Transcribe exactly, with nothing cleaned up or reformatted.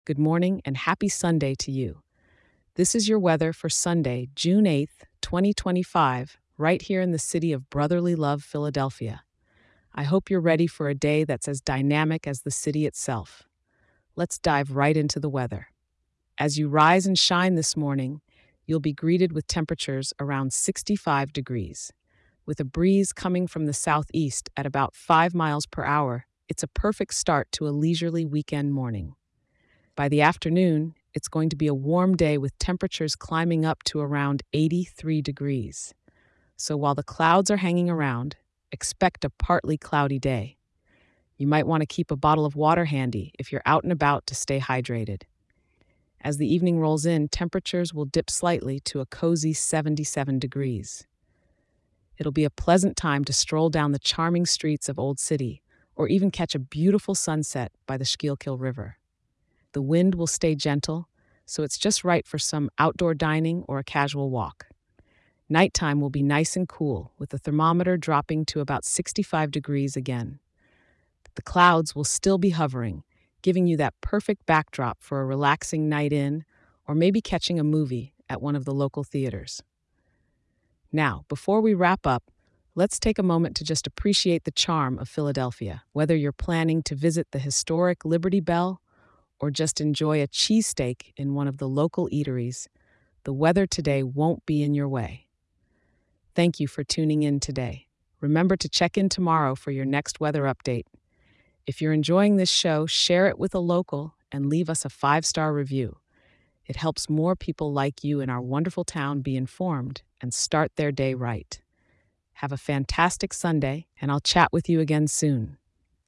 Good morning and happy Sunday to you. This is your weather for Sunday, June eighth, twenty twenty-five, right here in the city of brotherly love, Philadelphia. I hope you're ready for a day that's as dynamic as the city itself. Let's dive right into the weather. As you rise and shine this morning, you'll be greeted with temperatures around sixty-five degrees. With a breeze coming from the southeast at about five miles per hour, it's a perfect start to a leisurely weekend morning. By the afternoon, it's going to be a warm day with temperatures climbing up to around eighty-three degrees. So while the clouds are hanging around, expect a partly cloudy day. You might want to keep a bottle of water handy if you're out and about to stay hydrated. As the evening rolls in, temperatures will dip slightly to a cozy seventy-seven degrees. It'll be a pleasant time to stroll down the charming streets of Old City or even catch a beautiful sunset by the Schuylkill River. The wind will stay gentle, so it's just right for some outdoor dining or a casual walk. Nighttime will be nice and cool, with the thermometer dropping to about sixty-five degrees again. The clouds will still be hovering, giving you that perfect backdrop for a relaxing night in or maybe catching a movie at one of the local theaters. Now, before we wrap up, let's take a moment to just appreciate the charm of Philadelphia. Whether you're planning to visit the historic Liberty Bell or just enjoy a cheesesteak in one of the local eateries, the weather today won't be in your way. Thank you for tuning in today. Remember to check in tomorrow for your next weather update. If you're enjoying this show, share it with a local and leave us a five-star review. It helps more people like you in our wonderful town be informed and start their day right. Have a fantastic Sunday, and I'll chat with you again soon.